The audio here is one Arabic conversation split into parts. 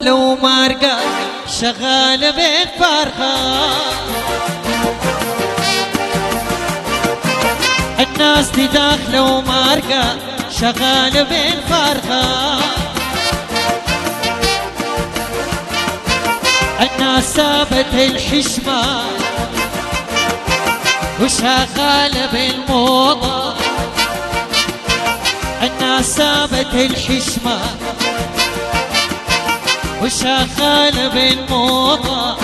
لو مارقة شغالة بين فارخة، الناس دي داخلة ومارقة شغالة بين فارخة، الناس سابت الحشمة وشغالة بالموضة، الناس سابت الحشمة وشغالة بالموضة،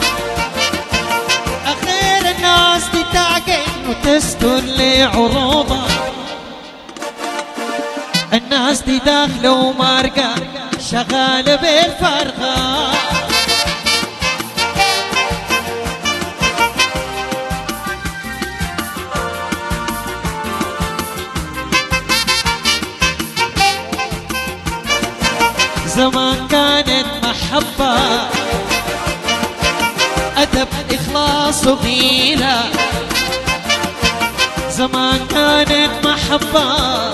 أخير الناس دي تعقل وتستر لعروضة، الناس دي داخلة ومارقة شغالة بالفرخة. زمان كانت محبة أدب إخلاص وغيرة، زمان كانت محبة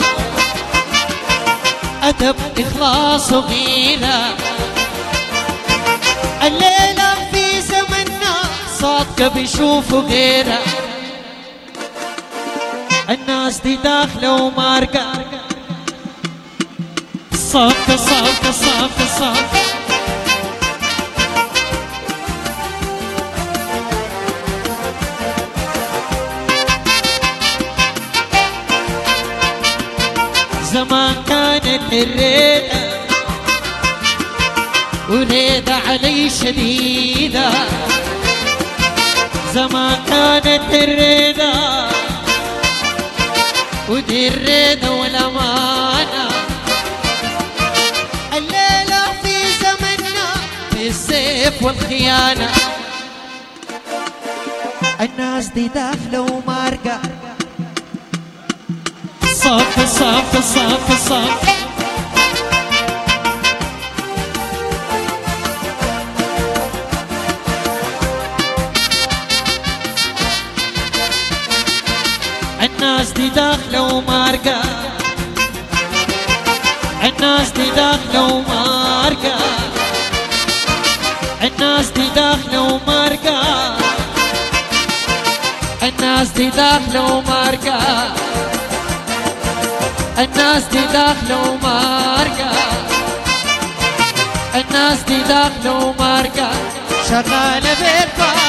أدب إخلاص وغيرة، الليلة في زمننا صادقة بيشوفوا غيرها، الناس دي داخلة ومارقة صافقة صافقة صافقة صافقة. زمان كانت الريدة وريدة علي شديدة، زمان كانت الريدة ودي الريدة والأمانة، الليلة في زمننا في السيف والخيانة، الناس دي داخلة ومارقة صافقة صافقة صافقة صافقة. الناس دي داخلة ومارقة، الناس دي داخلة ومارقة، الناس دي داخلة ومارقة، الناس دي داخلة ومارقة، الناس دي داخلة ومارقة، الناس دي داخلة ومارقة شغالة بالفرخة.